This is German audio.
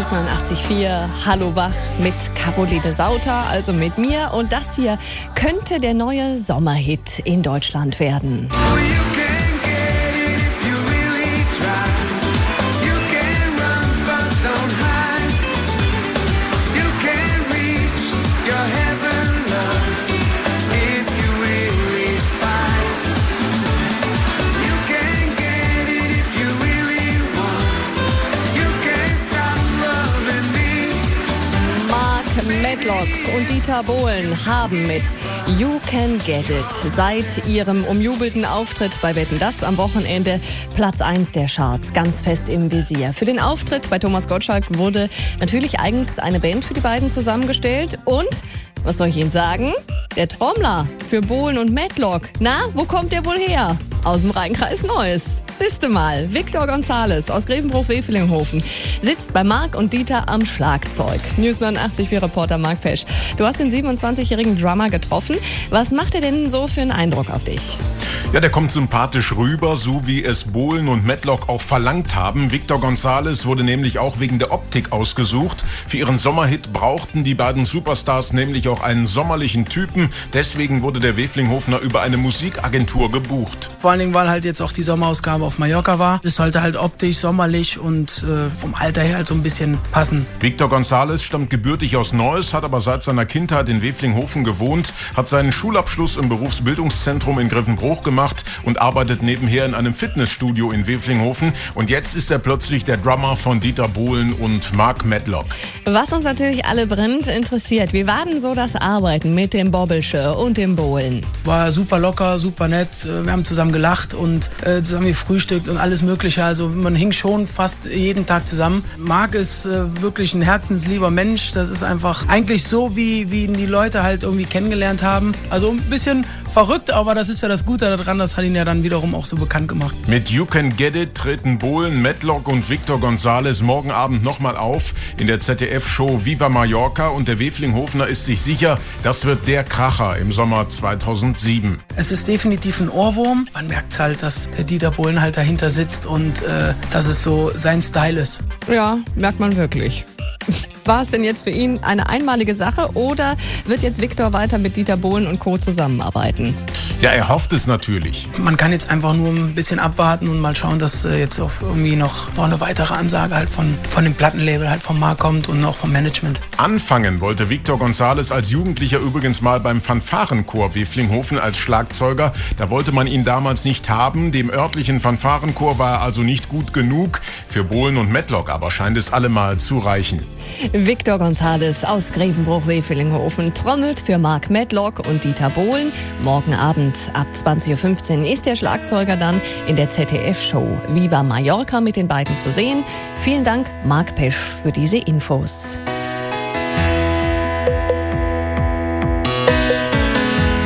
News 89.4, Hallo Wach mit Caroline Sauter, also mit mir. Und das hier könnte der neue Sommerhit in Deutschland werden. Medlock und Dieter Bohlen haben mit You Can Get It seit ihrem umjubelten Auftritt bei Wetten, dass am Wochenende Platz 1 der Charts ganz fest im Visier. Für den Auftritt bei Thomas Gottschalk wurde natürlich eigens eine Band für die beiden zusammengestellt und, was soll ich Ihnen sagen, der Trommler für Bohlen und Medlock. Na, wo kommt der wohl her? Aus dem Rheinkreis Neuss. Siehste mal, Victor González aus Grevenbruch-Wevelinghofen sitzt bei Marc und Dieter am Schlagzeug. News 89 Reporter Marc Pesch. Du hast den 27-jährigen Drummer getroffen. Was macht er denn so für einen Eindruck auf dich? Ja, der kommt sympathisch rüber, so wie es Bohlen und Medlock auch verlangt haben. Victor González wurde nämlich auch wegen der Optik ausgesucht. Für ihren Sommerhit brauchten die beiden Superstars nämlich auch einen sommerlichen Typen. Deswegen wurde der Wevelinghovener über eine Musikagentur gebucht. Vor allen Dingen, weil halt jetzt auch die Sommerausgabe auf Mallorca war. Das sollte halt optisch sommerlich und vom Alter her halt so ein bisschen passen. Victor González stammt gebürtig aus Neuss, hat aber seit seiner Kindheit in Wevelinghofen gewohnt, hat seinen Schulabschluss im Berufsbildungszentrum in Grevenbruch gemacht und arbeitet nebenher in einem Fitnessstudio in Wevelinghofen. Und jetzt ist er plötzlich der Drummer von Dieter Bohlen und Marc Medlock. Was uns natürlich alle brennend interessiert, wie war denn so das Arbeiten mit dem Bobbelsche und dem Bohlen? War super locker, super nett. Wir haben zusammen gelacht und zusammen gefrühstückt und alles Mögliche. Also man hing schon fast jeden Tag zusammen. Marc ist wirklich ein herzenslieber Mensch. Das ist einfach eigentlich so, wie ihn die Leute halt irgendwie kennengelernt haben. Also ein bisschen verrückt, aber das ist ja das Gute daran, das hat ihn ja dann wiederum auch so bekannt gemacht. Mit You Can Get It treten Bohlen, Medlock und Victor González morgen Abend nochmal auf in der ZDF-Show Viva Mallorca und der Wevelinghovener ist sich sicher, das wird der Kracher im Sommer 2007. Es ist definitiv ein Ohrwurm. Man merkt halt, dass der Dieter Bohlen halt dahinter sitzt und dass es so sein Style ist. Ja, merkt man wirklich. War es denn jetzt für ihn eine einmalige Sache oder wird jetzt Victor weiter mit Dieter Bohlen und Co. zusammenarbeiten? Ja, er hofft es natürlich. Man kann jetzt einfach nur ein bisschen abwarten und mal schauen, dass jetzt auch irgendwie noch eine weitere Ansage halt von dem Plattenlabel halt vom Markt kommt und auch vom Management. Anfangen wollte Victor González als Jugendlicher übrigens mal beim Fanfarenchor Wevelinghofen als Schlagzeuger. Da wollte man ihn damals nicht haben. Dem örtlichen Fanfarenchor war er also nicht gut genug. Für Bohlen und Medlock aber scheint es allemal zu reichen. Victor González aus Grevenbruch-Wevelinghofen trommelt für Marc Medlock und Dieter Bohlen. Morgen Abend ab 20.15 Uhr ist der Schlagzeuger dann in der ZDF-Show Viva Mallorca mit den beiden zu sehen. Vielen Dank, Marc Pesch, für diese Infos.